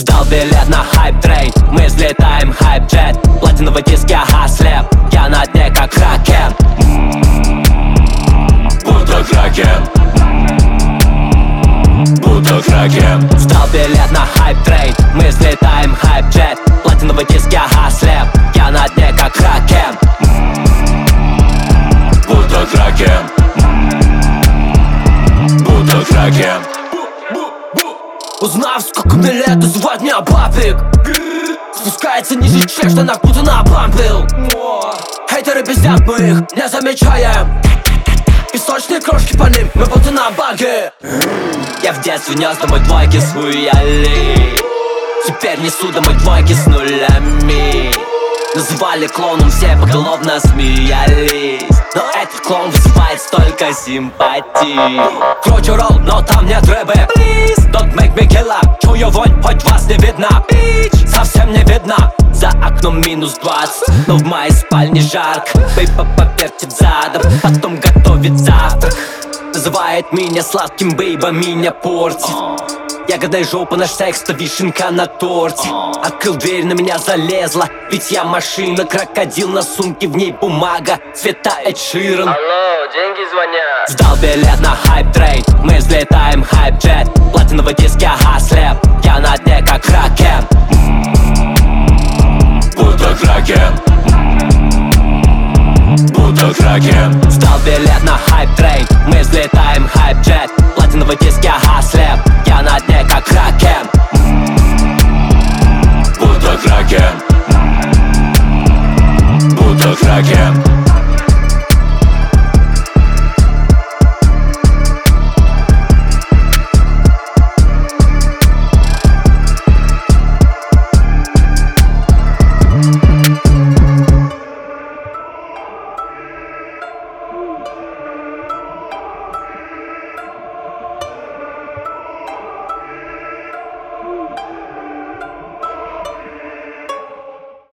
Сдал билет на хайп-трейн, мы взлетаем хайп-джет. Платиновый диск, я хаслеп, я на дне как кракен. Будто кракен, будто кракен. Сдал билет на хайп-трейн, мы взлетаем хайп-джет. Платиновый диск, я хаслеп, я на дне как кракен. Будто кракен, будто кракен. Узнав, сколько мне лет, называют меня папик. Спускается ниже чек, штанах будто набампил. Хейтеры пиздят, мы их не замечаем. Песочные крошки по ним, мы будто на баге. Я в детстве нес домой двойки с хуяли. Теперь несу домой двойки с нулями. Называли клоуном, все поголовно смеялись. Но этот клоун вызывает столько симпатий. Кручу ролл, но там нет рыбы. Please, don't make me killer. Чую вонь, хоть вас не видно. Bitch, совсем не видно. За окном минус 20, но в моей спальне жарко. Бейба повертит задом, потом готовит завтрак. Называет меня сладким, бейба меня портит. Ягодная жопа, наш секс, то вишенка на торте. Открыл дверь, на меня залезла, ведь я машина. Крокодил на сумке, в ней бумага цвета Эд Ширан. Алло, деньги звонят. Сдал билет на хайп-трейн, мы взлетаем хайп-джет. Платиновый диск, я хаслеп, я на дне как кракен. Будто кракен, будто кракен. Сдал билет на хайп-трейн, мы взлетаем хайп-джет. Платиновый диск, я